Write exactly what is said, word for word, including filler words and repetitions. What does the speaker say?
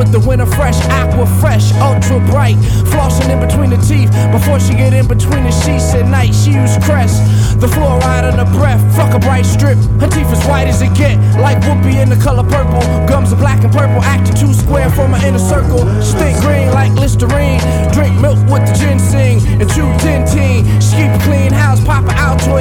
with the winter fresh, aqua fresh, ultra bright. Flossing in between the teeth before she get in between the sheets at night. She use Crest, the fluoride on her breath. Fuck a bright strip, her teeth as white as it get, like Whoopi in the color purple. Gums are black and purple, acting too square from her inner circle. She think green like Listerine, drink milk with the ginseng and chew Dentyne. She keep a clean house, pop her out to